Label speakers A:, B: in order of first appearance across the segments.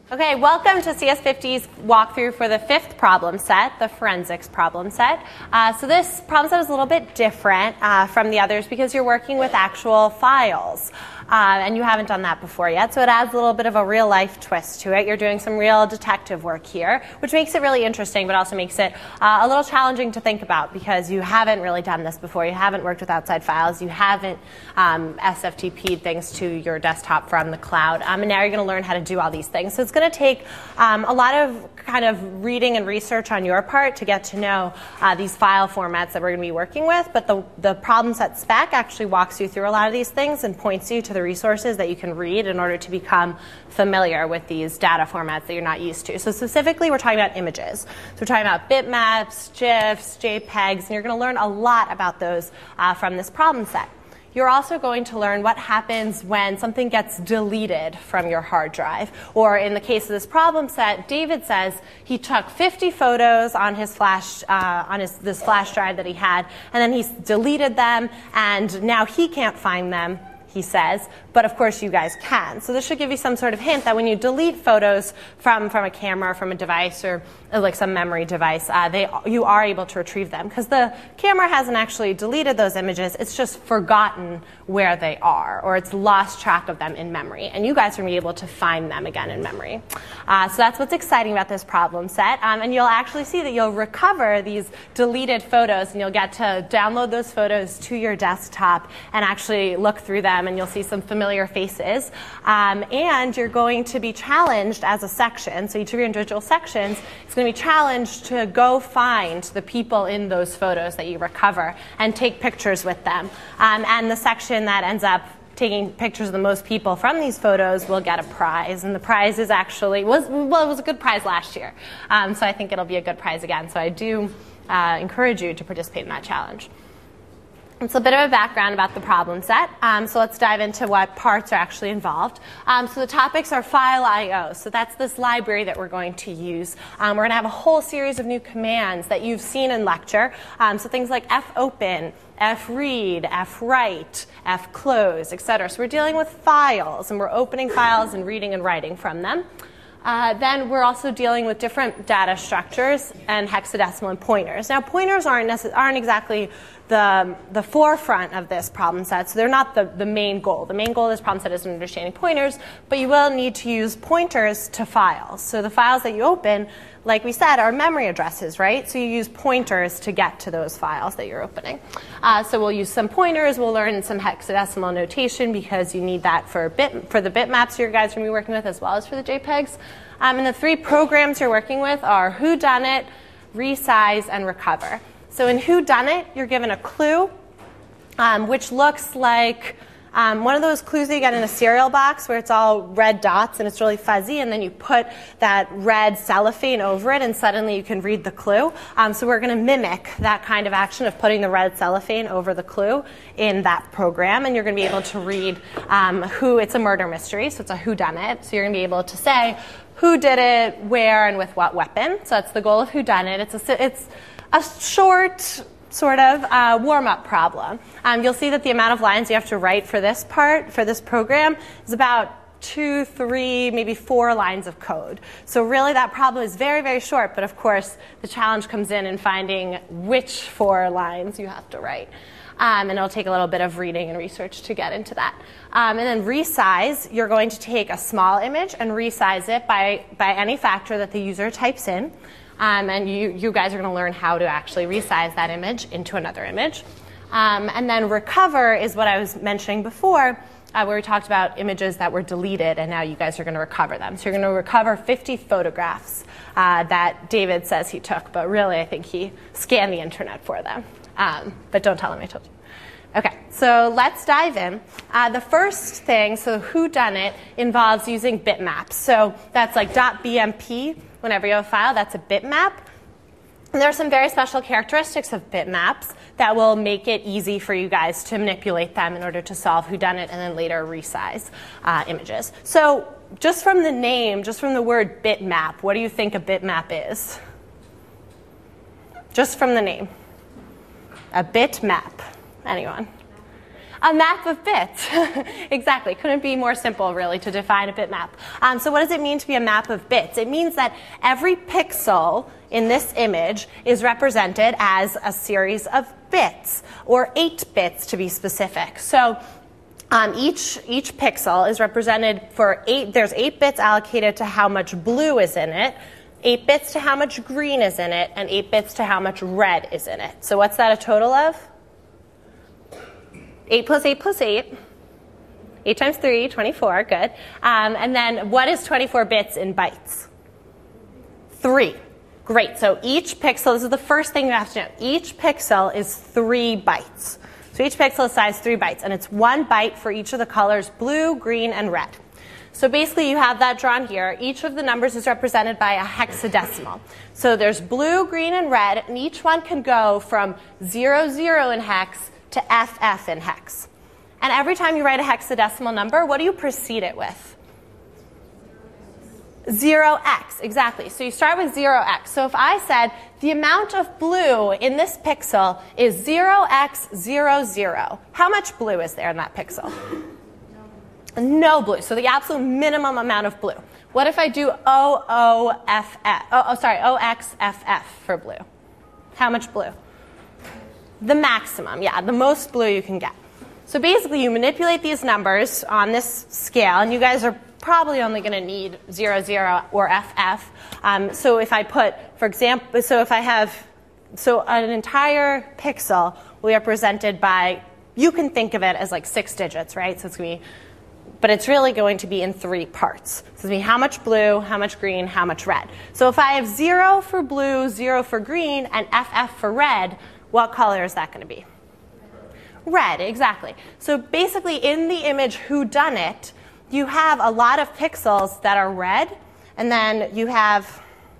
A: Okay, welcome to CS50's walkthrough for the fifth problem set, the forensics problem set. So this problem set is a little bit different from the others because you're working with actual files. And you haven't done that before yet, so it adds a little bit of a real-life twist to it. You're doing some real detective work here, which makes it really interesting, but also makes it a little challenging to think about because you haven't really done this before. You haven't worked with outside files. You haven't SFTP'd things to your desktop from the cloud. And now you're going to learn how to do all these things. So it's going to take a lot of kind of reading and research on your part to get to know these file formats that we're going to be working with, but the problem set spec actually walks you through a lot of these things and points you to the resources that you can read in order to become familiar with these data formats that you're not used to. So specifically, we're talking about images. So we're talking about bitmaps, GIFs, JPEGs, and you're going to learn a lot about those from this problem set. You're also going to learn what happens when something gets deleted from your hard drive. Or in the case of this problem set, David says he took 50 photos on his flash, this flash drive that he had, and then he deleted them, and now he can't find them, he says, but of course you guys can. So this should give you some sort of hint that when you delete photos from a camera, or from a device, or like some memory device, you are able to retrieve them. Because the camera hasn't actually deleted those images, it's just forgotten where they are, or it's lost track of them in memory. And you guys are going to be able to find them again in memory. So that's what's exciting about this problem set. And you'll actually see that you'll recover these deleted photos, and you'll get to download those photos to your desktop and actually look through them, and you'll see some familiar faces. And you're going to be challenged as a section. So each of your individual sections is going to be challenged to go find the people in those photos that you recover and take pictures with them. And the section that ends up taking pictures of the most people from these photos will get a prize. And the prize is actually, it was a good prize last year. So I think it'll be a good prize again. So I do encourage you to participate in that challenge. It's a bit of a background about the problem set. So let's dive into what parts are actually involved. So the topics are file I/O. So that's this library that we're going to use. We're going to have a whole series of new commands that you've seen in lecture. So things like fopen, fread, fwrite, fclose, etc. So we're dealing with files, and we're opening files and reading and writing from them. Then we're also dealing with different data structures and hexadecimal and pointers. Now, pointers aren't exactly the forefront of this problem set, so they're not the main goal. The main goal of this problem set is understanding pointers, but you will need to use pointers to files. So the files that you open, like we said, are memory addresses, right? So you use pointers to get to those files that you're opening. So we'll use some pointers. We'll learn some hexadecimal notation because you need that for the bitmaps you guys are going to be working with as well as for the JPEGs. And the three programs you're working with are whodunit, resize, and recover. So in whodunit, you're given a clue, which looks like one of those clues that you get in a cereal box where it's all red dots and it's really fuzzy, and then you put that red cellophane over it and suddenly you can read the clue. So we're going to mimic that kind of action of putting the red cellophane over the clue in that program, and you're going to be able to read it's a murder mystery, so it's a whodunit. So you're going to be able to say who did it, where, and with what weapon. So that's the goal of whodunit. It's a short sort of warm-up problem. You'll see that the amount of lines you have to write for this program, is about 2, 3, maybe 4 lines of code. So really that problem is very, very short, but of course the challenge comes in finding which 4 lines you have to write. And it'll take a little bit of reading and research to get into that. And then resize, you're going to take a small image and resize it by any factor that the user types in. And you guys are going to learn how to actually resize that image into another image. And then recover is what I was mentioning before, where we talked about images that were deleted, and now you guys are going to recover them. So you're going to recover 50 photographs that David says he took, but really I think he scanned the internet for them. But don't tell him I told you. Okay, so let's dive in. The first thing, so whodunit, involves using bitmaps. So that's like .bmp. Whenever you have a file, that's a bitmap. And there are some very special characteristics of bitmaps that will make it easy for you guys to manipulate them in order to solve whodunit and then later resize images. So just from the name, just from the word bitmap, what do you think a bitmap is? Just from the name. A bitmap. Anyone? A map of bits. Exactly. Couldn't be more simple, really, to define a bitmap. So what does it mean to be a map of bits? It means that every pixel in this image is represented as a series of bits, or 8 bits to be specific. So each pixel is represented for 8. There's 8 bits allocated to how much blue is in it, 8 bits to how much green is in it, and 8 bits to how much red is in it. So what's that a total of? 8 plus 8 plus 8. 8 times 3, 24, good. And then what is 24 bits in bytes? 3. Great, so each pixel, this is the first thing you have to know. Each pixel is 3 bytes. So each pixel is size 3 bytes, and it's 1 byte for each of the colors blue, green, and red. So basically you have that drawn here. Each of the numbers is represented by a hexadecimal. So there's blue, green, and red, and each one can go from 00 in hex to FF in hex. And every time you write a hexadecimal number, what do you precede it with? 0x, exactly. So you start with 0x. So if I said the amount of blue in this pixel is 0x00, how much blue is there in that pixel? No blue. So the absolute minimum amount of blue. What if I do OXFF for blue? How much blue? The maximum, yeah, the most blue you can get. So basically you manipulate these numbers on this scale, and you guys are probably only going to need 00 or FF. So if I put, for example, so an entire pixel will be represented by, you can think of it as like 6 digits, right? So it's going to be, but it's really going to be in 3 parts. So it's going to be how much blue, how much green, how much red. So if I have 0 for blue, 0 for green, and FF for red, what color is that going to be? Red, exactly. So basically in the image whodunit, you have a lot of pixels that are red, and then you have,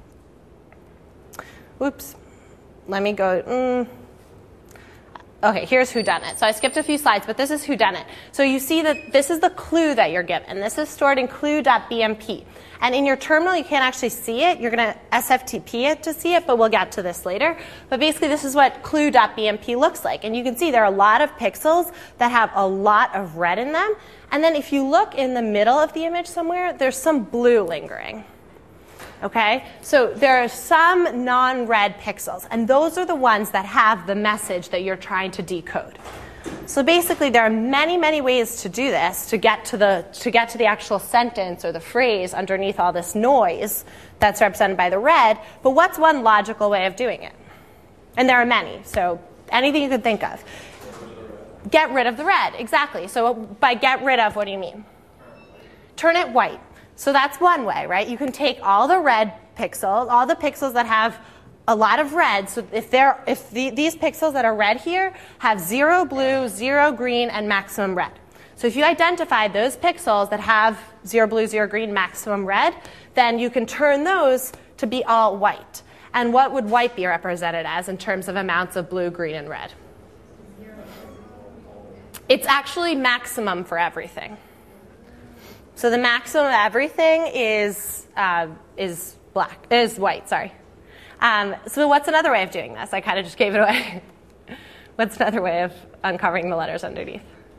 A: oops, let me go, okay, here's whodunit. So I skipped a few slides, but this is whodunit. So you see that this is the clue that you're given. This is stored in clue.bmp. And in your terminal, you can't actually see it. You're going to SFTP it to see it, but we'll get to this later. But basically, this is what clue.bmp looks like. And you can see there are a lot of pixels that have a lot of red in them. And then if you look in the middle of the image somewhere, there's some blue lingering. Okay? So there are some non-red pixels, and those are the ones that have the message that you're trying to decode. So basically, there are many, many ways to do this to get to the actual sentence or the phrase underneath all this noise that's represented by the red. But what's one logical way of doing it? And there are many. So anything you can think of. Get rid of the red, exactly. So by get rid of, what do you mean? Turn it white. So that's one way, right? You can take all the red pixels, all the pixels that have a lot of red. So if these pixels that are red here have 0 blue, 0 green, and maximum red. So if you identify those pixels that have 0 blue, 0 green, maximum red, then you can turn those to be all white. And what would white be represented as in terms of amounts of blue, green, and red? It's actually maximum for everything. So the maximum of everything is white, sorry. So what's another way of doing this? I kind of just gave it away. What's another way of uncovering the letters underneath?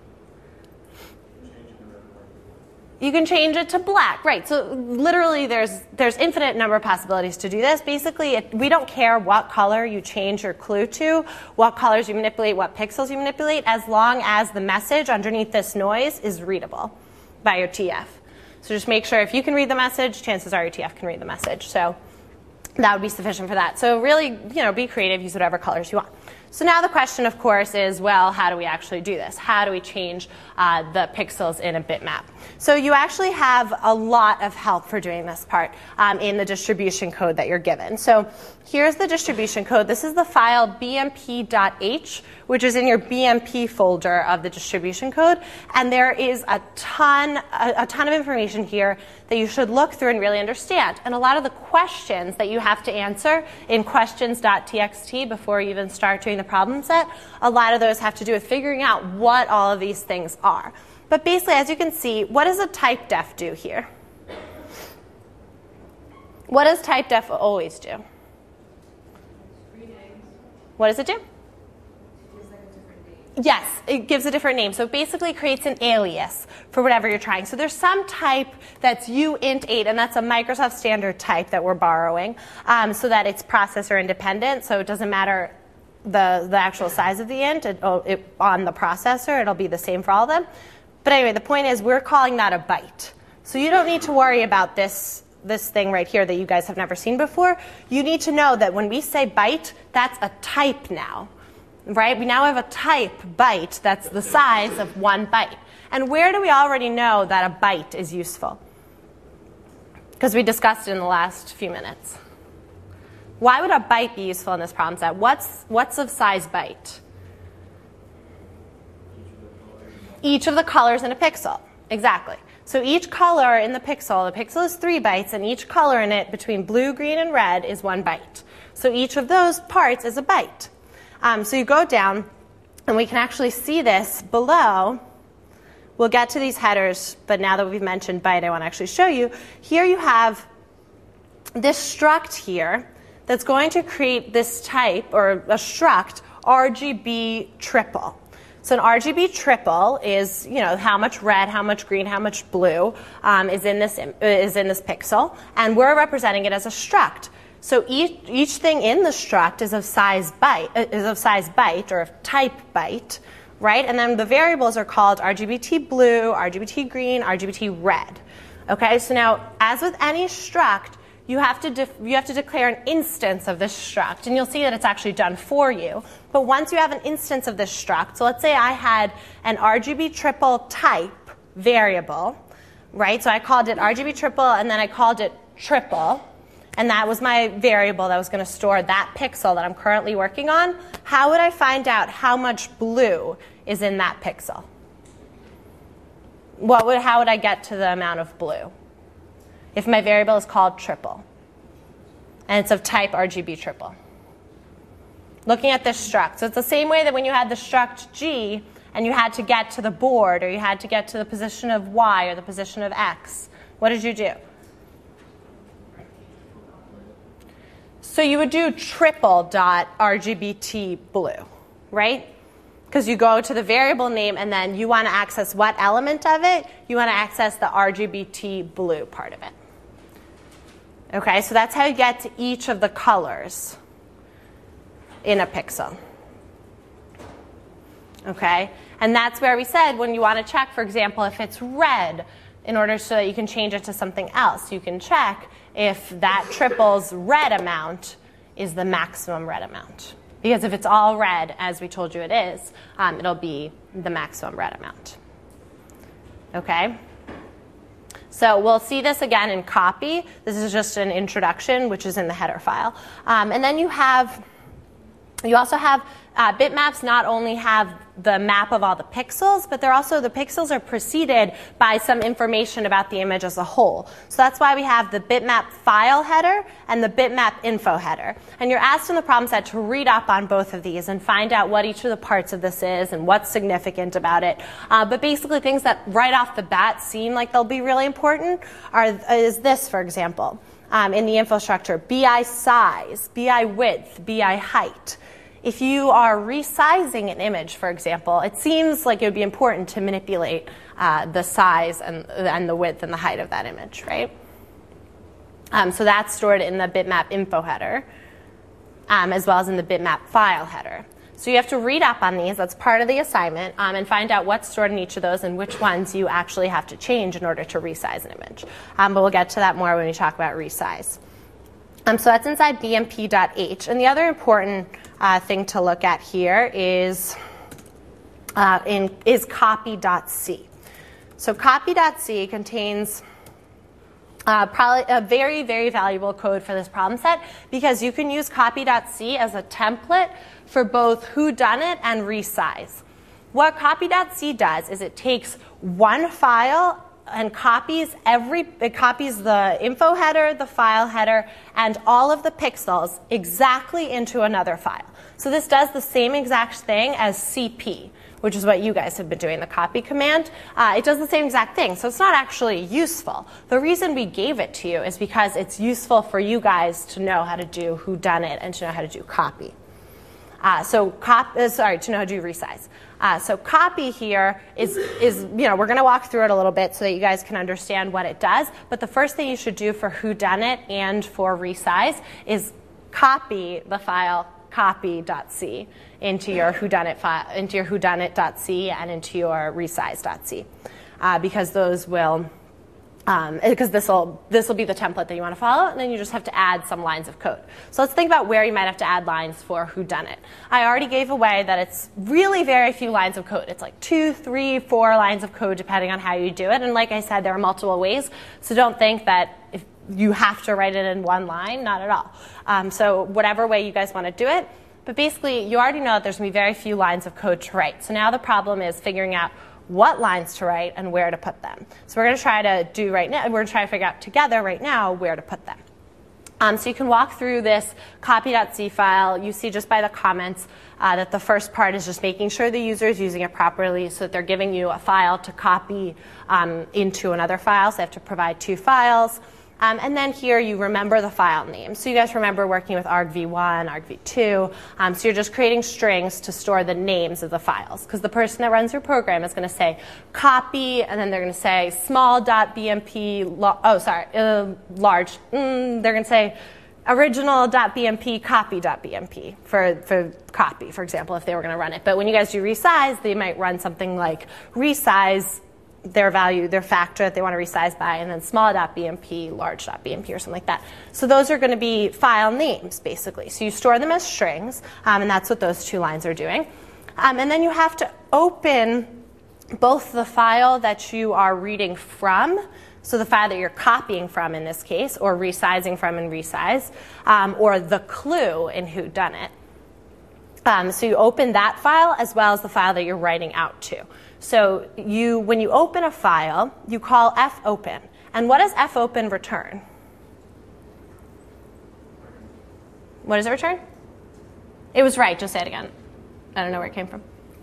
A: You can change it to black, right? So literally there's infinite number of possibilities to do this. Basically, we don't care what color you change your clue to, what colors you manipulate, what pixels you manipulate, as long as the message underneath this noise is readable by your TF. So just make sure if you can read the message, chances are your TF can read the message. So that would be sufficient for that. So really, be creative, use whatever colors you want. So now the question, of course, is, well, how do we actually do this? How do we change the pixels in a bitmap? So you actually have a lot of help for doing this part in the distribution code that you're given. So here's the distribution code. This is the file bmp.h, which is in your BMP folder of the distribution code. And there is a ton of information here that you should look through and really understand. And a lot of the questions that you have to answer in questions.txt before you even start doing the problem set, a lot of those have to do with figuring out what all of these things are. But basically, as you can see, what does a type def do here? What does type def always do? What does it do? Yes, it gives a different name. So it basically creates an alias for whatever you're trying. So there's some type that's uint8, and that's a Microsoft standard type that we're borrowing, so that it's processor independent. So it doesn't matter the actual size of the int on the processor. It'll be the same for all of them. But anyway, the point is we're calling that a byte. So you don't need to worry about this thing right here that you guys have never seen before. You need to know that when we say byte, that's a type now. Right? We now have a type byte that's the size of 1 byte. And where do we already know that a byte is useful? Because we discussed it in the last few minutes. Why would a byte be useful in this problem set? What's of size byte? Each of the colors in a pixel. Exactly. So each color in the pixel is 3 bytes, and each color in it between blue, green, and red is 1 byte. So each of those parts is a byte. So you go down, and we can actually see this below. We'll get to these headers, but now that we've mentioned byte, I want to actually show you. Here you have this struct here that's going to create this type, or a struct, RGB triple. So an RGB triple is, how much red, how much green, how much blue is in this pixel, and we're representing it as a struct. So each thing in the struct is of size byte or of type byte, right? And then the variables are called RGBT blue, RGBT green, RGBT red. Okay, so now as with any struct, you have to declare an instance of this struct, and you'll see that it's actually done for you. But once you have an instance of this struct, so let's say I had an RGB triple type variable, right? So I called it RGB triple, and then I called it triple. And that was my variable that was going to store that pixel that I'm currently working on. How would I find out how much blue is in that pixel? How would I get to the amount of blue if my variable is called triple and it's of type RGB triple? Looking at this struct. So it's the same way that when you had the struct G and you had to get to the board, or you had to get to the position of Y or the position of X, what did you do? So you would do triple.RGBT blue, right? Because you go to the variable name, and then you want to access what element of it? You want to access the RGBT blue part of it. Okay, so that's how you get to each of the colors in a pixel. Okay, and that's where we said when you want to check, for example, if it's red, in order so that you can change it to something else, you can check if that triple's red amount is the maximum red amount. Because if it's all red, as we told you it is, it'll be the maximum red amount. Okay? So we'll see this again in copy. This is just an introduction, which is in the header file. And then you also have bitmaps not only have the map of all the pixels, but the pixels are preceded by some information about the image as a whole. So that's why we have the bitmap file header and the bitmap info header. And you're asked in the problem set to read up on both of these and find out what each of the parts of this is and what's significant about it. But basically things that right off the bat seem like they'll be really important is this, for example, in the info structure, BI size, BI width, BI height. If you are resizing an image, for example, it seems like it would be important to manipulate the size and the width and the height of that image, right? So that's stored in the bitmap info header, as well as in the bitmap file header. So you have to read up on these. That's part of the assignment, and find out what's stored in each of those and which ones you actually have to change in order to resize an image. But we'll get to that more when we talk about resize. So that's inside bmp.h. And the other important thing to look at here is copy.c. So copy.c contains probably a very, very valuable code for this problem set, because you can use copy.c as a template for both whodunit and resize. What copy.c does is it takes one file and copies the info header, the file header, and all of the pixels exactly into another file. So this does the same exact thing as CP, which is what you guys have been doing, the copy command. It does the same exact thing, so it's not actually useful. The reason we gave it to you is because it's useful for you guys to know how to do whodunit and to know how to do copy. To know how to do resize. So copy here is we're going to walk through it a little bit so that you guys can understand what it does. But the first thing you should do for whodunit and for resize is copy the file copy.c into your whodunit file, into your whodunit.c and into your resize.c, because those will. Because this will be the template that you want to follow, and then you just have to add some lines of code. So let's think about where you might have to add lines for whodunit. I already gave away that it's really very few lines of code. It's like 2, 3, 4 lines of code depending on how you do it. And like I said, there are multiple ways. So don't think that if you have to write it in one line, not at all. So whatever way you guys want to do it. But basically, you already know that there's going to be very few lines of code to write. So now the problem is figuring out what lines to write and where to put them. So we're going to try to do right now, we're going to try to figure out together right now where to put them. So you can walk through this copy.c file. You see just by the comments that the first part is just making sure the user is using it properly so that they're giving you a file to copy into another file. So they have to provide 2 files. And then here you remember the file name. So you guys remember working with argv1, argv2. So you're just creating strings to store the names of the files. Because the person that runs your program is going to say copy, and then they're going to say small.bmp, large. They're going to say original.bmp, copy.bmp for copy, for example, if they were going to run it. But when you guys do resize, they might run something like resize their value, their factor that they want to resize by, and then small.bmp, large.bmp, or something like that. So those are going to be file names, basically. So you store them as strings, and that's what those 2 lines are doing. And then you have to open both the file that you are reading from, so the file that you're copying from in this case, or resizing from in resize, or the clue in whodunit. So you open that file as well as the file that you're writing out to. So when you open a file, you call fopen. And what does fopen return? What does it return? It was right. Just say it again. I don't know where it came from.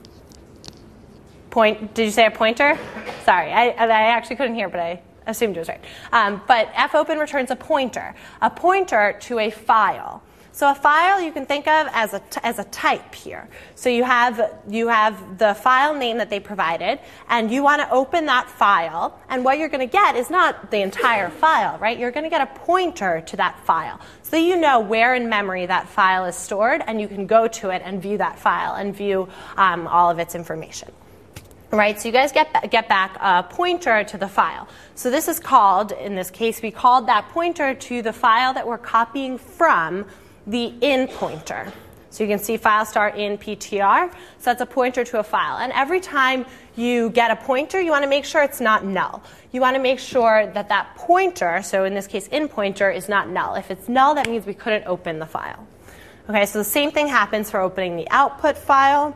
A: Did you say a pointer? Sorry, I actually couldn't hear, but I assumed it was right. But fopen returns a pointer to a file. So a file you can think of as a type here. So you have the file name that they provided, and you want to open that file, and what you're going to get is not the entire file, right? You're going to get a pointer to that file, so you know where in memory that file is stored, and you can go to it and view that file and view all of its information. Right, so you guys get back a pointer to the file. So this is called, in this case, we called that pointer to the file that we're copying from the in pointer. So you can see file start in PTR. So that's a pointer to a file. And every time you get a pointer, you want to make sure it's not null. You want to make sure that that pointer, so in this case in pointer, is not null. If it's null, that means we couldn't open the file. Okay, so the same thing happens for opening the output file.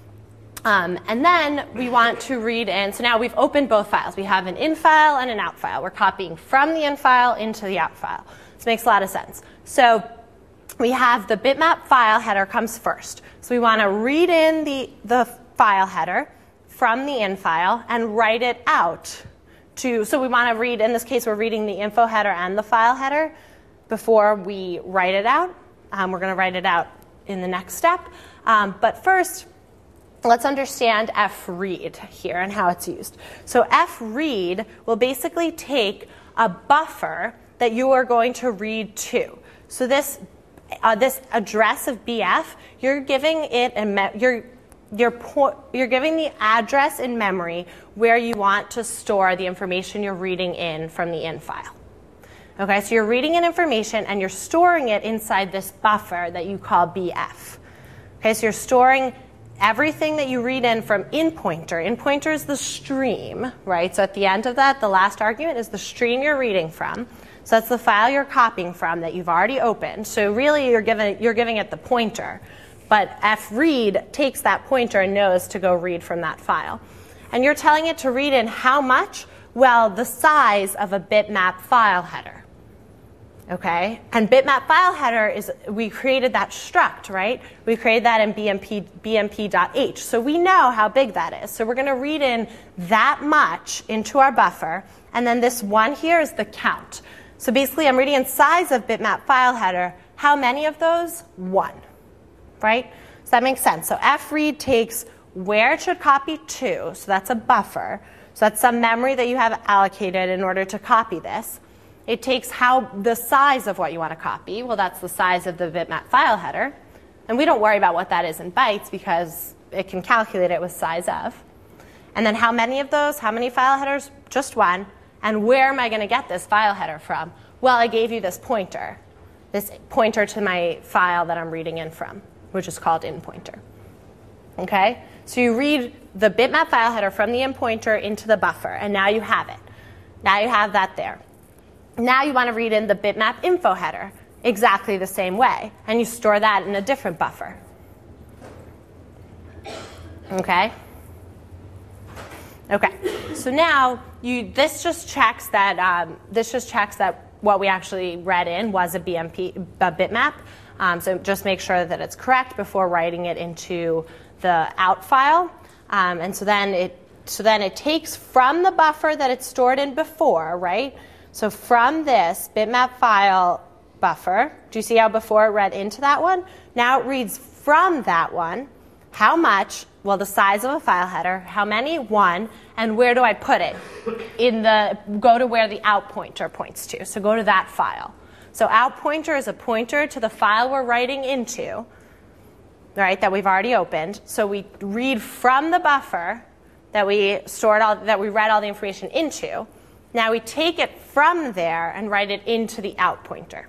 A: And then we want to read in. So now we've opened both files. We have an in file and an out file. We're copying from the in file into the out file. This makes a lot of sense. So we have the bitmap file header comes first. So we want to read in the file header from the in file and write it out so we want to read, in this case, we're reading the info header and the file header before we write it out. We're going to write it out in the next step. But first, let's understand fread here and how it's used. So fread will basically take a buffer that you are going to read to. So this address of BF, you're giving it you're giving the address in memory where you want to store the information you're reading in from the in file. Okay, so you're reading in information and you're storing it inside this buffer that you call BF. Okay, so you're storing everything that you read in from in pointer. In pointer is the stream, right? So at the end of that, the last argument is the stream you're reading from. So that's the file you're copying from that you've already opened. So really, you're giving it the pointer. But fread takes that pointer and knows to go read from that file. And you're telling it to read in how much? Well, the size of a bitmap file header. Okay? And bitmap file header we created that struct, right? We created that in bmp.h. So we know how big that is. So we're going to read in that much into our buffer. And then this one here is the count. So basically, I'm reading in size of bitmap file header. How many of those? 1, right? Does that make sense? So fread takes where it should copy to, so that's a buffer. So that's some memory that you have allocated in order to copy this. It takes the size of what you want to copy. Well, that's the size of the bitmap file header. And we don't worry about what that is in bytes because it can calculate it with size of. And then how many of those? How many file headers? Just one. And where am I going to get this file header from? Well, I gave you this pointer to my file that I'm reading in from, which is called in pointer. Okay? So you read the bitmap file header from the in pointer into the buffer, and now you have it. Now you have that there. Now you want to read in the bitmap info header exactly the same way, and you store that in a different buffer. Okay? Okay. So now this just checks that what we actually read in was a bitmap. So just make sure that it's correct before writing it into the out file. And so then it takes from the buffer that it's stored in before, right? So from this bitmap file buffer, do you see how before it read into that one? Now it reads from that one. How much? Well, the size of a file header. How many? One. And where do I put it? Go to where the out pointer points to. So go to that file. So out pointer is a pointer to the file we're writing into, right, that we've already opened. So we read from the buffer that we read all the information into. Now we take it from there and write it into the out pointer.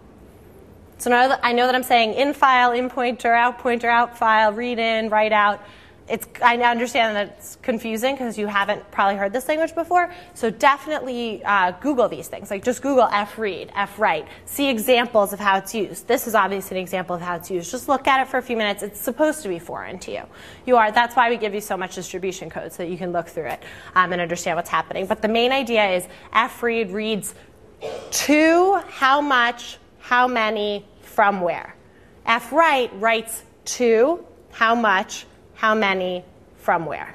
A: So now I know that I'm saying in file, in pointer, out file, read in, write out. I understand that it's confusing because you haven't probably heard this language before. So definitely Google these things. Like just Google fread, fwrite. See examples of how it's used. This is obviously an example of how it's used. Just look at it for a few minutes. It's supposed to be foreign to you. That's why we give you so much distribution code so that you can look through it and understand what's happening. But the main idea is fread reads to how much, how many, from where. Fwrite writes to how much, how many, from where.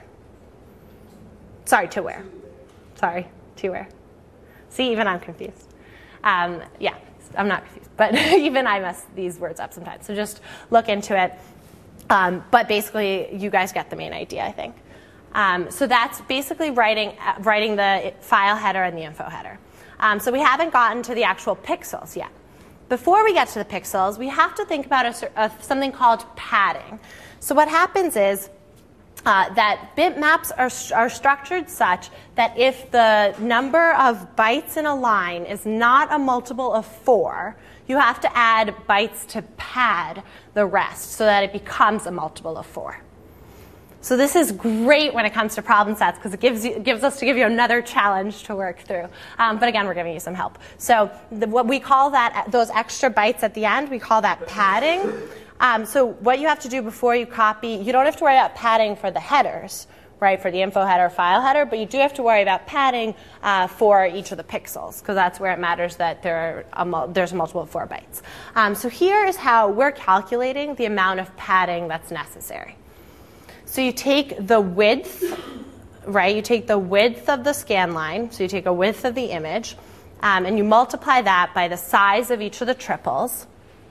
A: Sorry, to where. Sorry, to where. See, even I'm confused. Yeah, I'm not confused, but even I mess these words up sometimes. So just look into it. But basically, you guys get the main idea, I think. So that's basically writing the file header and the info header. So we haven't gotten to the actual pixels yet. Before we get to the pixels, we have to think about something called padding. So what happens is that bitmaps are structured such that if the number of bytes in a line is not a multiple of 4, you have to add bytes to pad the rest so that it becomes a multiple of 4. So this is great when it comes to problem sets because it gives us another challenge to work through. But again, we're giving you some help. So what we call that, those extra bytes at the end, we call that padding. So what you have to do before you copy, you don't have to worry about padding for the headers, right, for the info header, file header, but you do have to worry about padding for each of the pixels because that's where it matters that there's a multiple of 4 bytes. So here is how we're calculating the amount of padding that's necessary. So you take the width, right? You take the width of the scan line, so you take a width of the image, and you multiply that by the size of each of the triples.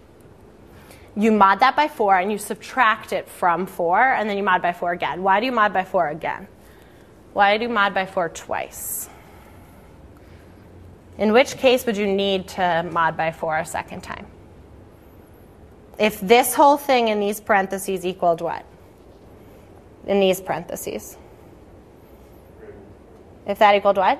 A: You mod that by 4, and you subtract it from 4, and then you mod by 4 again. Why do you mod by 4 again? Why do you mod by 4 twice? In which case would you need to mod by 4 a second time? If this whole thing in these parentheses equaled what? In these parentheses. If that equaled what?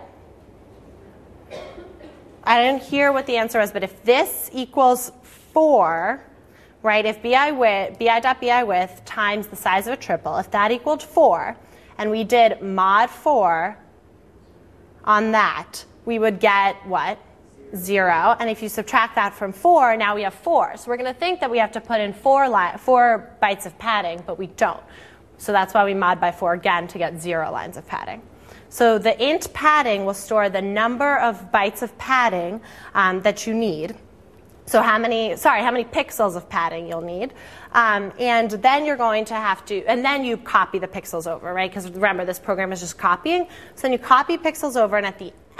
A: I didn't hear what the answer was, but if this equals 4, right, if bi.bi width times the size of a triple, if that equaled 4, and we did mod 4 on that, we would get what? 0. And if you subtract that from 4, now we have 4. So we're going to think that we have to put in 4 bytes of padding, but we don't. So that's why we mod by 4 again to get 0 lines of padding. So the int padding will store the number of bytes of padding that you need. So how many pixels of padding you'll need. And then you're going to have to, and then you copy the pixels over, right? Because remember, this program is just copying. So then you copy pixels over, and at the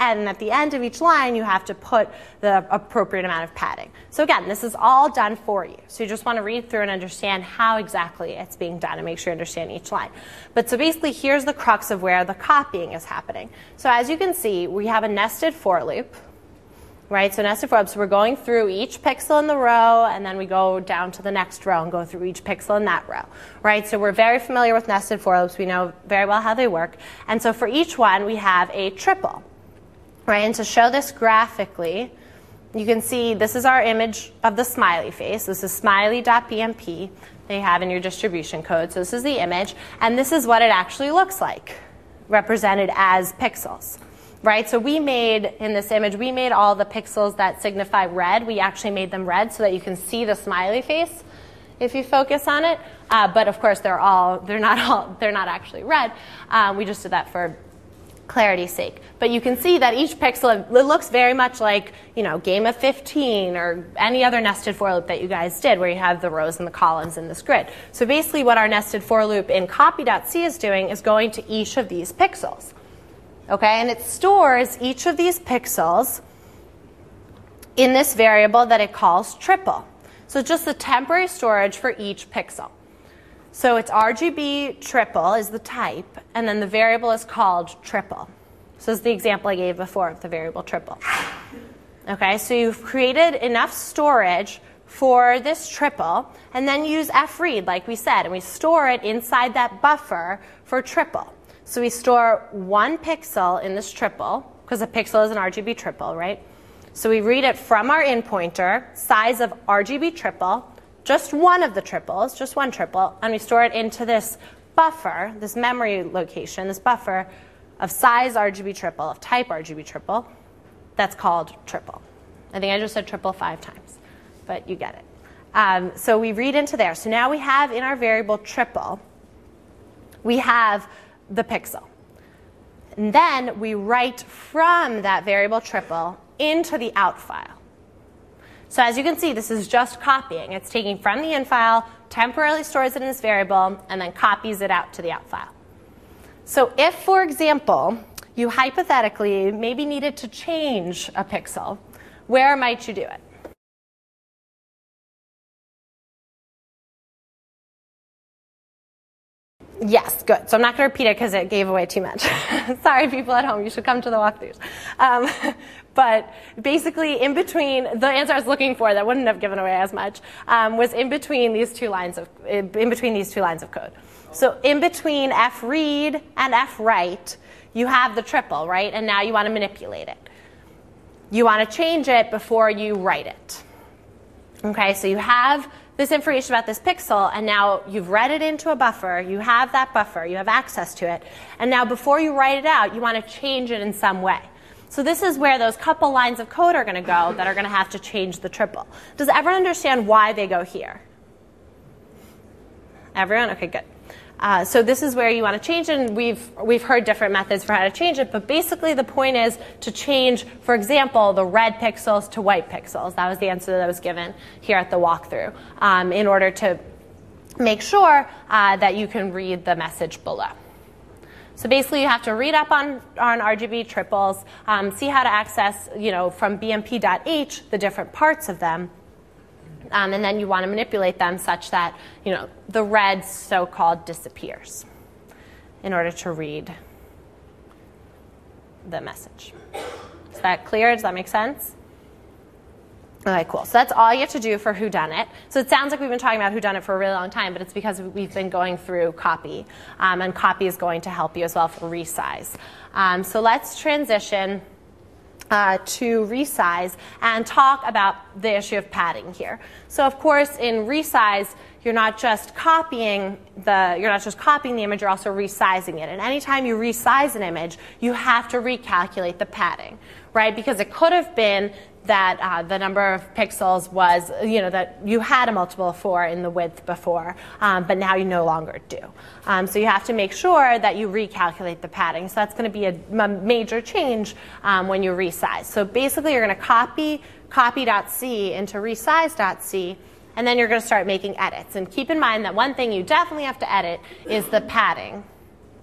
A: and at the end of each line, you have to put the appropriate amount of padding. So again, this is all done for you. So you just want to read through and understand how exactly it's being done and make sure you understand each line. But so basically, here's the crux of where the copying is happening. So as you can see, we have a nested for loop. Right, so nested for loop, so we're going through each pixel in the row, and then we go down to the next row and go through each pixel in that row. Right, so we're very familiar with nested for loops. We know very well how they work. And so for each one, we have a triple. Right, and to show this graphically, you can see this is our image of the smiley face. This is smiley.bmp they have in your distribution code. So this is the image, and this is what it actually looks like, represented as pixels. Right, so we made, in this image, we made all the pixels that signify red. We actually made them red so that you can see the smiley face if you focus on it. But of course, they're not actually red. We just did that for clarity's sake. But you can see that each pixel, it looks very much like, Game of 15 or any other nested for loop that you guys did, where you have the rows and the columns in this grid. So basically, what our nested for loop in copy.c is doing is going to each of these pixels. Okay, and it stores each of these pixels in this variable that it calls triple. So it's just the temporary storage for each pixel. So it's RGB triple is the type, and then the variable is called triple. So this is the example I gave before of the variable triple. Okay, so you've created enough storage for this triple, and then use fread, like we said, and we store it inside that buffer for triple. So we store one pixel in this triple, because a pixel is an RGB triple, right? So we read it from our in pointer, size of RGB triple, just one of the triples, just one triple, and we store it into this buffer, this memory location, this buffer of size RGB triple, of type RGB triple, that's called triple. I think I just said triple 5 times, but you get it. So we read into there. So now we have in our variable triple, we have the pixel. And then we write from that variable triple into the out file. So as you can see, this is just copying. It's taking from the in file, temporarily stores it in this variable, and then copies it out to the out file. So if, for example, you hypothetically maybe needed to change a pixel, where might you do it? Yes, good. So I'm not going to repeat it because it gave away too much. Sorry, people at home. You should come to the walkthroughs. But basically, in between, the answer I was looking for that wouldn't have given away as much was in between these two lines of code. So in between fread and fwrite, you have the triple, right? And now you want to manipulate it. You want to change it before you write it. Okay, so you have this information about this pixel, and now you've read it into a buffer, you have that buffer, you have access to it, and now before you write it out, you want to change it in some way. So this is where those couple lines of code are going to go that are going to have to change the triple. Does everyone understand why they go here? Everyone? Okay, good. So this is where you want to change it, and we've heard different methods for how to change it, but basically the point is to change, for example, the red pixels to white pixels. That was the answer that was given here at the walkthrough in order to make sure that you can read the message below. So basically you have to read up on RGB triples, see how to access, from bmp.h, the different parts of them, and then you want to manipulate them such that, the red so-called disappears in order to read the message. Is that clear? Does that make sense? Okay, cool. So that's all you have to do for whodunit. So it sounds like we've been talking about whodunit for a really long time, but it's because we've been going through copy, and copy is going to help you as well for resize. So let's transition to resize and talk about the issue of padding here. So of course, in resize, you're not just copying the image, you're also resizing it. And anytime you resize an image, you have to recalculate the padding, right? Because it could have been that the number of pixels was, that you had a multiple of 4 in the width before, but now you no longer do. So you have to make sure that you recalculate the padding. So that's going to be a major change when you resize. So basically, you're going to copy copy.c into resize.c, and then you're going to start making edits. And keep in mind that one thing you definitely have to edit is the padding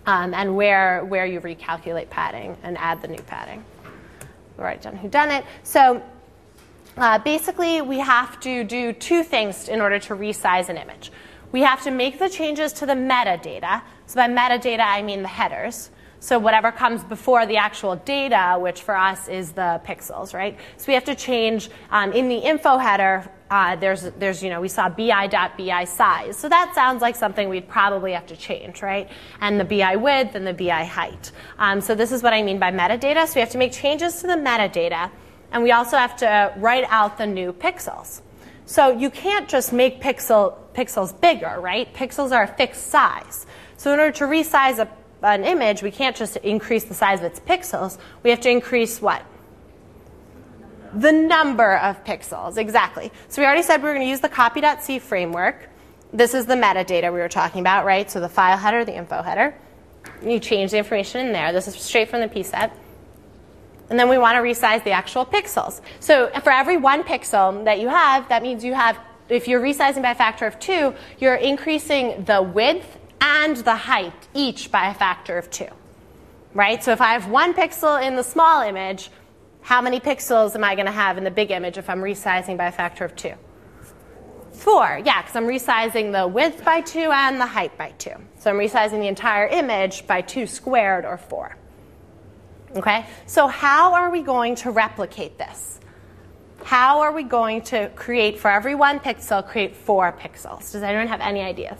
A: and where you recalculate padding and add the new padding. We'll write down whodunit. So basically, we have to do two things in order to resize an image. We have to make the changes to the metadata. So by metadata, I mean the headers. So whatever comes before the actual data, which for us is the pixels, right? So we have to change in the info header. We saw bi.bi size. So that sounds like something we'd probably have to change, right? And the bi width and the bi height. So this is what I mean by metadata. So we have to make changes to the metadata. And we also have to write out the new pixels. So you can't just make pixels bigger, right? Pixels are a fixed size. So in order to resize an image, we can't just increase the size of its pixels. We have to increase what? The number of pixels, exactly. So we already said we were going to use the copy.c framework. This is the metadata we were talking about, right? So the file header, the info header. You change the information in there. This is straight from the pset. And then we want to resize the actual pixels. So for every 1 pixel that you have, that means you have, if you're resizing by a factor of 2, you're increasing the width and the height each by a factor of 2, right? So if I have 1 pixel in the small image, how many pixels am I going to have in the big image if I'm resizing by a factor of 2? 4, yeah, because I'm resizing the width by 2 and the height by 2. So I'm resizing the entire image by 2 squared, or 4. Okay, so how are we going to replicate this? How are we going to create, for every 1 pixel, create 4 pixels? Does anyone have any ideas?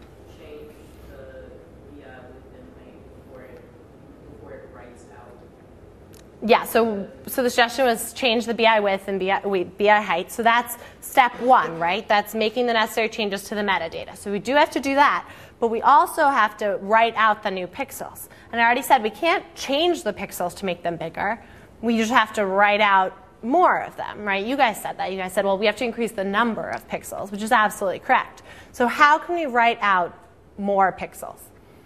A: Yeah, so the suggestion was change the bi width and bi height. So that's step 1, right? That's making the necessary changes to the metadata. So we do have to do that, but we also have to write out the new pixels. And I already said we can't change the pixels to make them bigger. We just have to write out more of them, right? You guys said that. You guys said, well, we have to increase the number of pixels, which is absolutely correct. So how can we write out more pixels?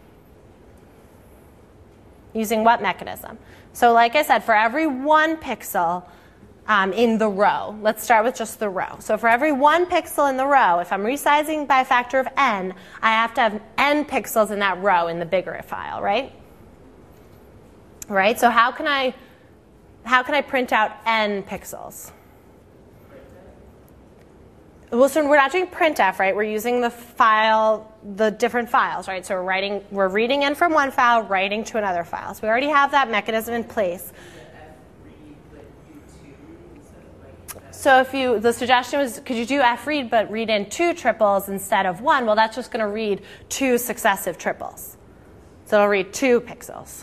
A: Using what mechanism? So like I said, for every 1 pixel in the row, let's start with just the row. So for every 1 pixel in the row, if I'm resizing by a factor of n, I have to have n pixels in that row in the bigger file, right? Right? So how can I print out n pixels? Well, so we're not doing printf, right? We're using the different files, right? So we're reading in from one file, writing to another file. So we already have that mechanism in place. So the suggestion was, could you do fread but read in 2 triples instead of 1? Well, that's just going to read 2 successive triples. So it'll read 2 pixels.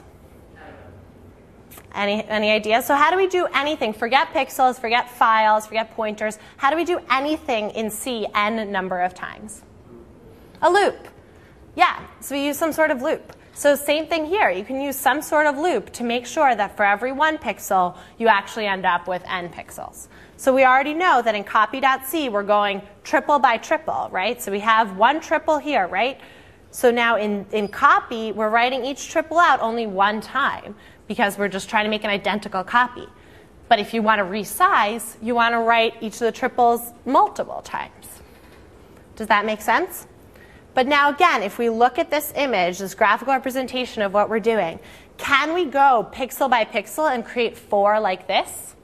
A: Any ideas? So how do we do anything? Forget pixels, forget files, forget pointers. How do we do anything in C n number of times? A loop. Yeah, so we use some sort of loop. So same thing here. You can use some sort of loop to make sure that for every 1 pixel, you actually end up with n pixels. So we already know that in copy.c, we're going triple by triple, right? So we have 1 triple here, right? So now in copy, we're writing each triple out only 1 time, because we're just trying to make an identical copy. But if you want to resize, you want to write each of the triples multiple times. Does that make sense? But now again, if we look at this image, this graphical representation of what we're doing, can we go pixel by pixel and create 4 like this?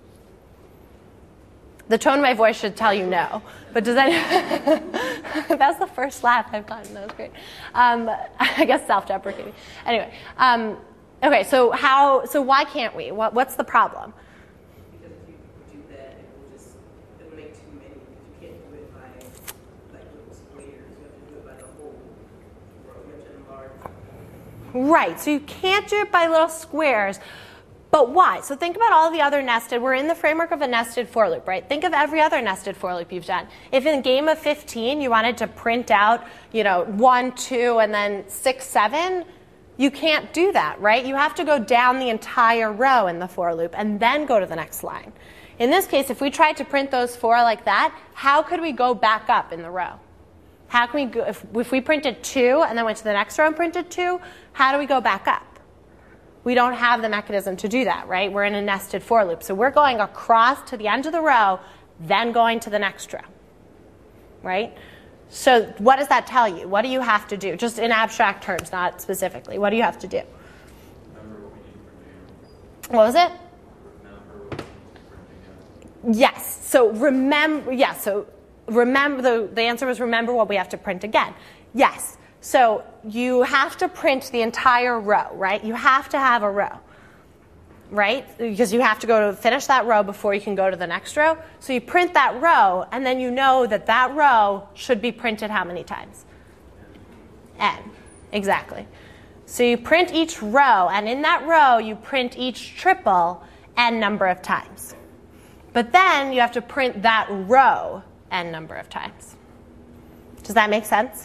A: The tone of my voice should tell you no. But does that? That's the first laugh I've gotten. That was great. I guess self-deprecating. Anyway. Okay, so why can't we? What's the problem?
B: Because if you do that, it will make too many. You can't do it by little squares. You have to do it by the whole row. You have to enlarge.
A: Right, so you can't do it by little squares. But why? So think about all the other nested. We're in the framework of a nested for loop, right? Think of every other nested for loop you've done. If in a game of 15 you wanted to print out, 1, 2, and then 6, 7. You can't do that, right? You have to go down the entire row in the for loop and then go to the next line. In this case, if we tried to print those 4 like that, how could we go back up in the row? How can we go, if we printed 2 and then went to the next row and printed 2, how do we go back up? We don't have the mechanism to do that, right? We're in a nested for loop. So we're going across to the end of the row, then going to the next row, right? So what does that tell you? What do you have to do? Just in abstract terms, not specifically. What do you have to do?
C: Remember what we need for printing.
A: What was it?
C: Remember what we need for printing.
A: Yes. So remember. Yeah. So remember. The answer was remember what we have to print again. Yes. So you have to print the entire row, right? You have to have a row, right? Because you have to go to finish that row before you can go to the next row. So you print that row, and then you know that that row should be printed how many times? N. Exactly. So you print each row, and in that row you print each triple N number of times. But then you have to print that row N number of times. Does that make sense?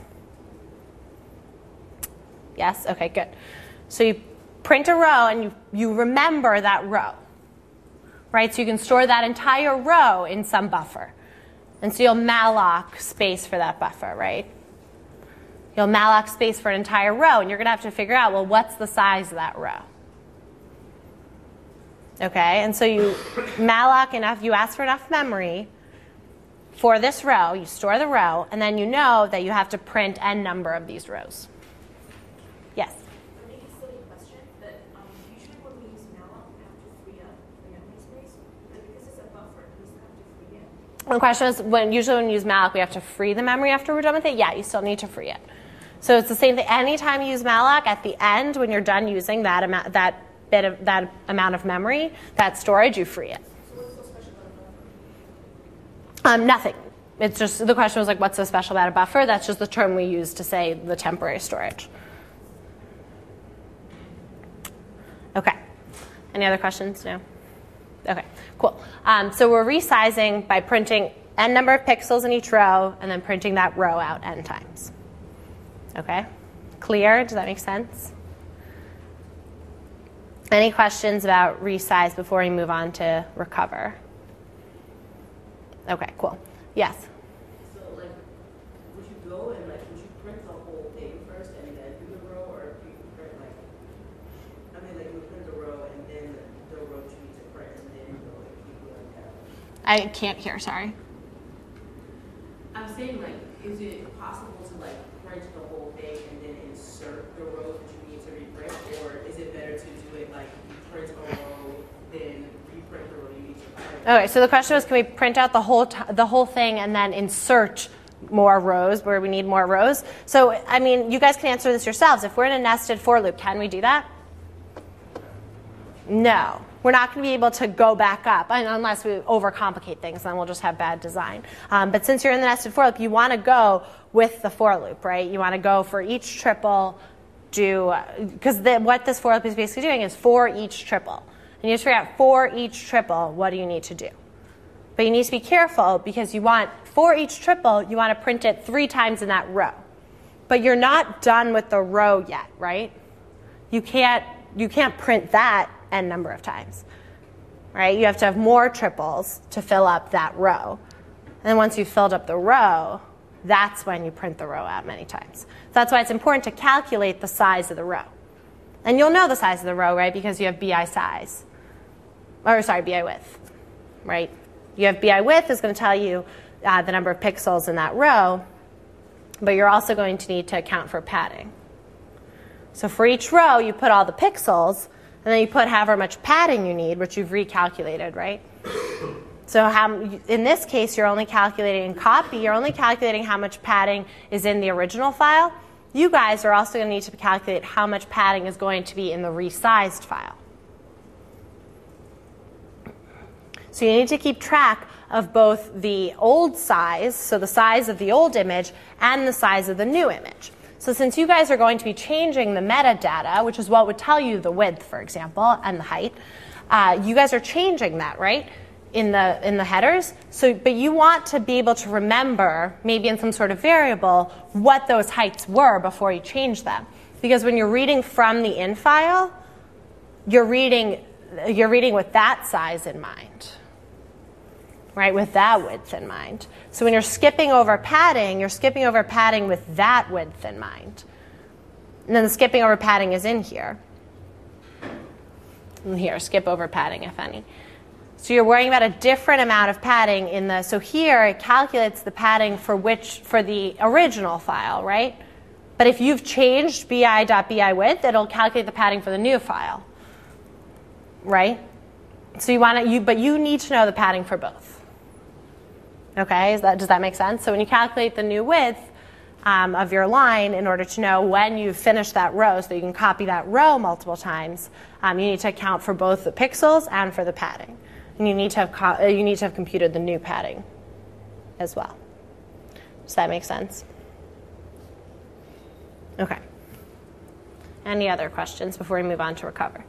A: Yes? Okay, good. So you print a row and you remember that row, right? So you can store that entire row in some buffer. And so you'll malloc space for that buffer, right? You'll malloc space for an entire row, and you're going to have to figure out, well, what's the size of that row? Okay, and so you malloc enough, you ask for enough memory for this row, you store the row, and then you know that you have to print N number of these rows. Yes?
D: I think it's a silly question, but usually when we use malloc, we have to free up the memory space. But because it's a buffer, we still have to free it.
A: The question is, usually when you use malloc, we have to free the memory after we're done with it? Yeah, you still need to free it. So it's the same thing. Anytime you use malloc, at the end, when you're done using that amount of memory, that storage, you free it.
D: So what's so special about a buffer?
A: Nothing. It's just, the question was like, what's so special about a buffer? That's just the term we use to say the temporary storage. Okay. Any other questions? No? Okay, cool. So we're resizing by printing N number of pixels in each row and then printing that row out N times. Okay? Clear? Does that make sense? Any questions about resize before we move on to recover? Okay, cool. Yes?
B: So, like, would you go and, like, would you print the whole thing first and then do the row, or do you print, like, I mean, like, you would print the row and then the row you need to print and then you go and keep going down?
A: I can't hear, sorry.
B: I'm saying, like, is it possible to, like, print the whole thing and then insert the rows that you need to reprint, or is it better to do it, like, you print a row, then reprint the row you need to print?
A: Okay, so the question was, can we print out the whole thing and then insert more rows where we need more rows? So, I mean, you guys can answer this yourselves. If we're in a nested for loop, can we do that? No. We're not going to be able to go back up unless we overcomplicate things, then we'll just have bad design. But since you're in the nested for loop, you want to go with the for loop, right? You want to go for each triple, because what this for loop is basically doing is for each triple. And you have to figure out for each triple, what do you need to do? But you need to be careful because for each triple, you want to print it 3 times in that row. But you're not done with the row yet, right? You can't print that N number of times, right? You have to have more triples to fill up that row. And then once you've filled up the row, that's when you print the row out many times. So that's why it's important to calculate the size of the row. And you'll know the size of the row, right? Because you have BI size. BI width, right? You have BI width is going to tell you the number of pixels in that row, but you're also going to need to account for padding. So for each row, you put all the pixels, and then you put however much padding you need, which you've recalculated, right? So in this case, you're only calculating in copy. You're only calculating how much padding is in the original file. You guys are also going to need to calculate how much padding is going to be in the resized file. So you need to keep track of both the old size, so the size of the old image, and the size of the new image. So since you guys are going to be changing the metadata, which is what would tell you the width, for example, and the height, you guys are changing that, right, in the headers. But you want to be able to remember, maybe in some sort of variable, what those heights were before you change them. Because when you're reading from the in file, you're reading with that size in mind, right, with that width in mind. So when you're skipping over padding with that width in mind. And then the skipping over padding is in here. And here, skip over padding, if any. So you're worrying about a different amount of padding in the, so here it calculates the padding for the original file, right? But if you've changed bi.bi width, it'll calculate the padding for the new file, right? So but you need to know the padding for both. Okay, does that make sense? So when you calculate the new width of your line, in order to know when you've finished that row, so you can copy that row multiple times, you need to account for both the pixels and for the padding. And you need to have computed the new padding as well. Does that make sense? Okay. Any other questions before we move on to recover?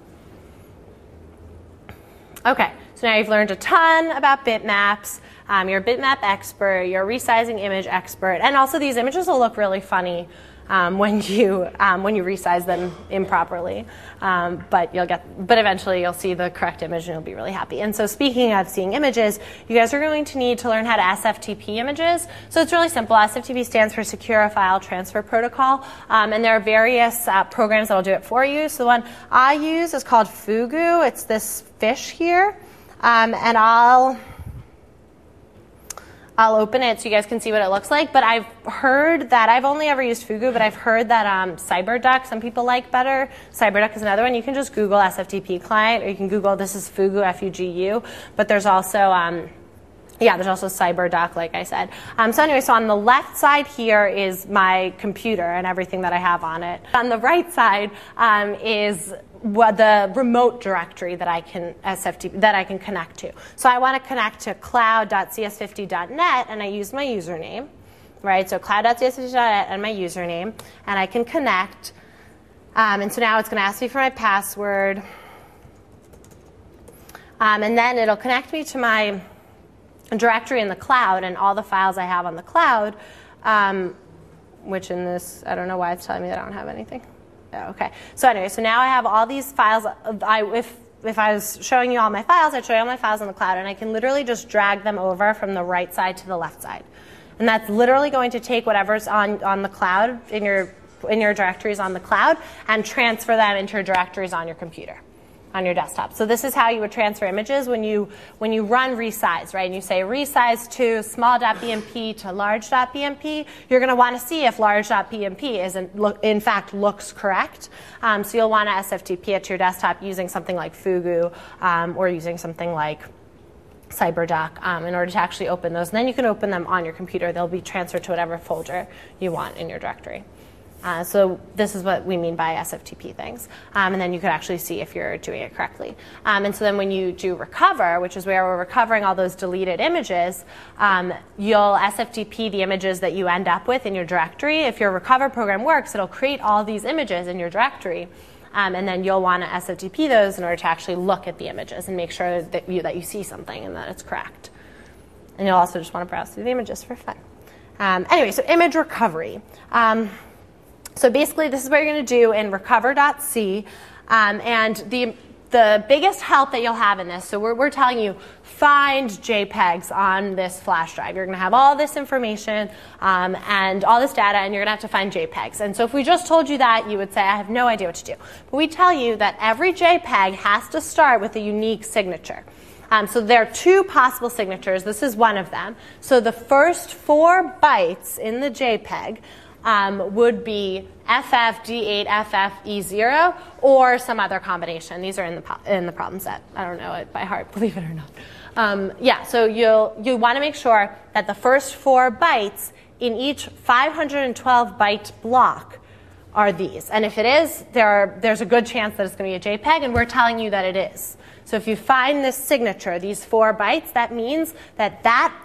A: Okay, so now you've learned a ton about bitmaps. You're a bitmap expert, you're a resizing image expert, and also these images will look really funny when you resize them improperly. But eventually you'll see the correct image and you'll be really happy. And so speaking of seeing images, you guys are going to need to learn how to SFTP images. So it's really simple. SFTP stands for Secure File Transfer Protocol. And there are various programs that will do it for you. So the one I use is called Fugu. It's this fish here. And I'll open it so you guys can see what it looks like. But I've heard that, I've only ever used Fugu, but I've heard that CyberDuck, some people like better. CyberDuck is another one. You can just Google SFTP client, or you can Google, this is Fugu, F-U-G-U. But there's also, there's also CyberDuck, like I said. So on the left side here is my computer and everything that I have on it. On the right side is the remote directory that I can connect to. So I want to connect to cloud.cs50.net, and I use my username, right? So cloud.cs50.net and my username, and I can connect. And so now it's going to ask me for my password, and then it'll connect me to my directory in the cloud and all the files I have on the cloud, which in this, I don't know why it's telling me that I don't have anything. Oh, okay. So anyway, so now I have all these files. If I was showing you all my files, I'd show you all my files on the cloud, and I can literally just drag them over from the right side to the left side. And that's literally going to take whatever's on the cloud, in your directories on the cloud, and transfer them into your directories on your computer, on your desktop. So this is how you would transfer images when you run resize, right? And you say resize to small.bmp to large.bmp. You're going to want to see if large.bmp in fact looks correct. So you'll want to SFTP it to your desktop using something like Fugu or using something like CyberDuck in order to actually open those. And then you can open them on your computer. They'll be transferred to whatever folder you want in your directory. So this is what we mean by SFTP things. And then you could actually see if you're doing it correctly. And so then when you do recover, which is where we're recovering all those deleted images, you'll SFTP the images that you end up with in your directory. If your recover program works, it'll create all these images in your directory. And then you'll want to SFTP those in order to actually look at the images and make sure that you see something and that it's correct. And you'll also just want to browse through the images for fun. Anyway, so image recovery. So basically, this is what you're going to do in recover.c. And the biggest help that you'll have in this, so we're telling you, find JPEGs on this flash drive. You're going to have all this information and all this data, and you're going to have to find JPEGs. And so if we just told you that, you would say, I have no idea what to do. But we tell you that every JPEG has to start with a unique signature. So there are two possible signatures. This is one of them. So the first 4 bytes in the JPEG would be FFD8FFE0 or some other combination. These are in the problem set. I don't know it by heart, believe it or not. So you want to make sure that the first 4 bytes in each 512 byte block are these. And if it is, there's a good chance that it's going to be a JPEG, and we're telling you that it is. So if you find this signature, these 4 bytes, that means that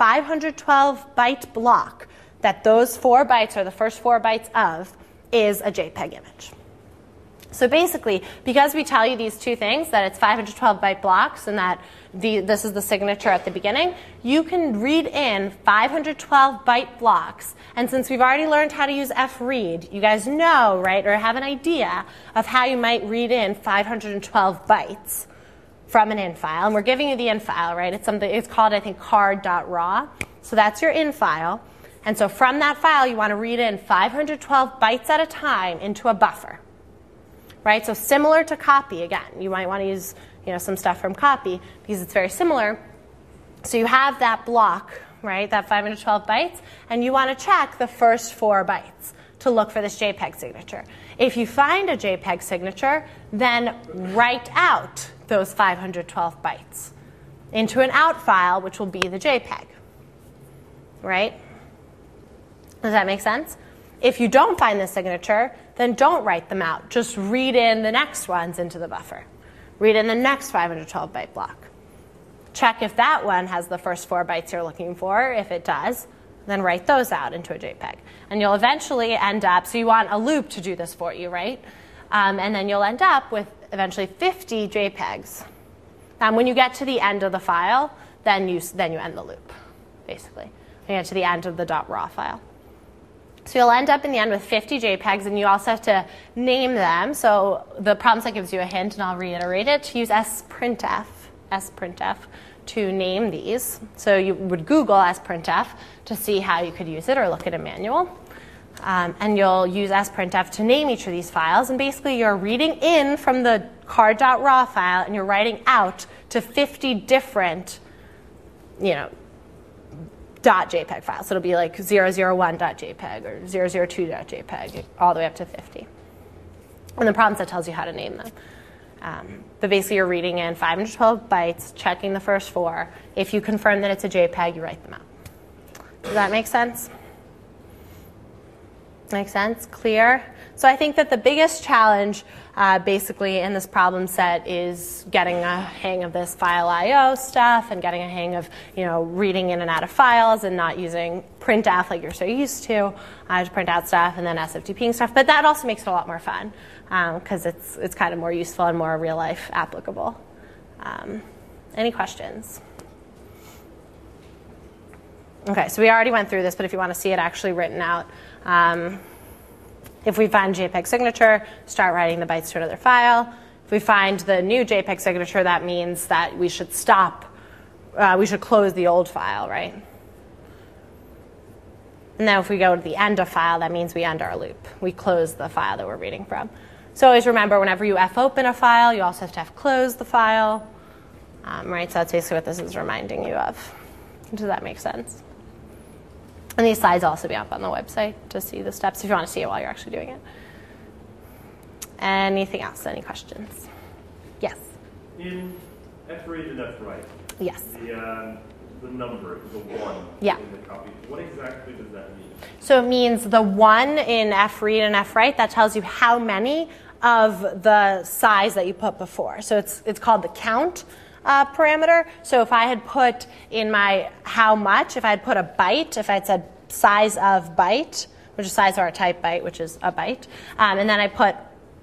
A: 512 byte block, that those 4 bytes are the first 4 bytes of, is a JPEG image. So basically, because we tell you these two things, that it's 512 byte blocks and that this is the signature at the beginning, you can read in 512 byte blocks. And since we've already learned how to use fread, you guys know, right, or have an idea of how you might read in 512 bytes from an in file. And we're giving you the in file, right? It's called, I think, card.raw. So that's your in file. And so from that file, you want to read in 512 bytes at a time into a buffer, right? So similar to copy, again, you might want to use some stuff from copy because it's very similar. So you have that block, right, that 512 bytes, and you want to check the first 4 bytes to look for this JPEG signature. If you find a JPEG signature, then write out those 512 bytes into an out file, which will be the JPEG, right? Does that make sense? If you don't find the signature, then don't write them out. Just read in the next ones into the buffer. Read in the next 512 byte block. Check if that one has the first 4 bytes you're looking for. If it does, then write those out into a JPEG. And you'll eventually end up, so you want a loop to do this for you, right? And then you'll end up with eventually 50 JPEGs. When you get to the end of the file, then you end the loop, basically. When you get to the end of the .raw file. So you'll end up in the end with 50 JPEGs, and you also have to name them. So the problem set gives you a hint, and I'll reiterate it, to use sprintf to name these. So you would Google sprintf to see how you could use it or look at a manual. And you'll use sprintf to name each of these files. And basically, you're reading in from the card.raw file, and you're writing out to 50 different, .jpeg files. So it'll be like 001.jpg or 002.jpg, all the way up to 50. And the problem set tells you how to name them. But basically, you're reading in 512 bytes, checking the first 4. If you confirm that it's a JPEG, you write them out. Does that make sense? Make sense? Clear? So I think that the biggest challenge basically in this problem set is getting a hang of this file I/O stuff and getting a hang of reading in and out of files and not using printf like you're so used to print out stuff and then SFTPing stuff. But that also makes it a lot more fun because it's kind of more useful and more real life applicable. Any questions? Okay, so we already went through this, but if you want to see it actually written out, if we find JPEG signature, start writing the bytes to another file. If we find the new JPEG signature, that means that we should stop, we should close the old file, right? And then if we go to the end of file, that means we end our loop. We close the file that we're reading from. So always remember, whenever you fopen a file, you also have to close the file, right? So that's basically what this is reminding you of. Does that make sense? And these slides will also be up on the website to see the steps if you want to see it while you're actually doing it. Anything else? Any questions? Yes?
E: In F-read and F-write,
A: yes.
E: The number, the 1
A: yeah.
E: in the copy, what exactly does that mean?
A: So it means the 1 in F-read and F-write, that tells you how many of the size that you put before. So it's called the count parameter. So if I had put in my how much, if I had put a byte, if I had said size of byte, which is size of our type byte, which is a byte, and then I put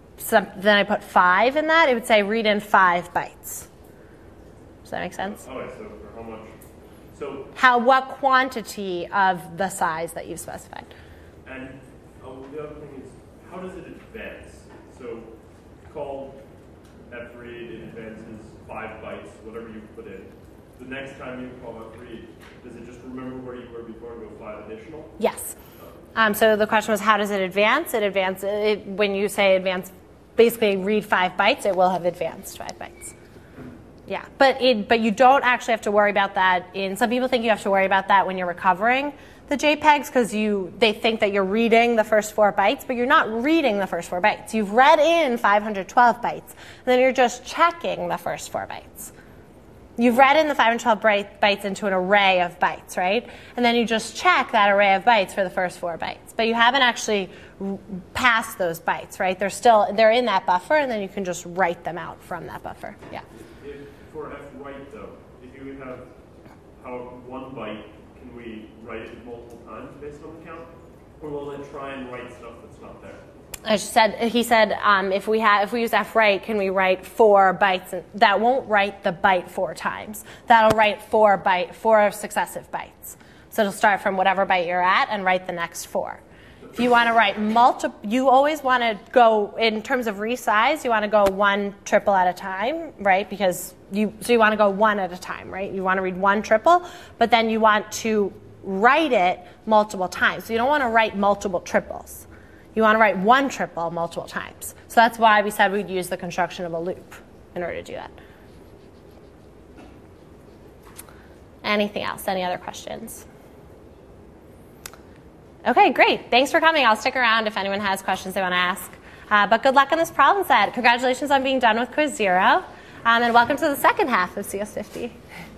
A: 5 in that, it would say read in 5 bytes. Does that make sense?
E: Oh, so for how much? So
A: what quantity of the size that you've specified?
E: And the other thing is, how does it advance? So call F-read, it advances 5 bytes, whatever you put in. The next time you call F-read, does it just remember where you were before and go 5 additional?
A: Yes. So the question was, how does it advance? When you say advance, basically read 5 bytes, it will have advanced 5 bytes. Yeah, but you don't actually have to worry about that. Some people think you have to worry about that when you're recovering the JPEGs because they think that you're reading the first 4 bytes, but you're not reading the first 4 bytes. You've read in 512 bytes, and then you're just checking the first 4 bytes. You've read in the 512 bytes into an array of bytes, right? And then you just check that array of bytes for the first 4 bytes. But you haven't actually passed those bytes, right? They're in that buffer, and then you can just write them out from that buffer. Yeah.
E: For F-write, though, if you have 1 byte, can we write it multiple times based on the count? Or will it try and write stuff that's not there?
A: He said, if we use F-write, can we write 4 bytes? That won't write the byte 4 times. That'll write 4 successive bytes. So it'll start from whatever byte you're at and write the next 4. If you want to write you always want to go, in terms of resize, you want to go 1 triple at a time, right? Because you want to go 1 at a time, right? You want to read 1 triple, but then you want to write it multiple times. So you don't want to write multiple triples. You want to write 1 triple multiple times. So that's why we said we'd use the construction of a loop in order to do that. Anything else? Any other questions? Okay, great. Thanks for coming. I'll stick around if anyone has questions they want to ask. But good luck on this problem set. Congratulations on being done with Quiz 0. And welcome to the second half of CS50.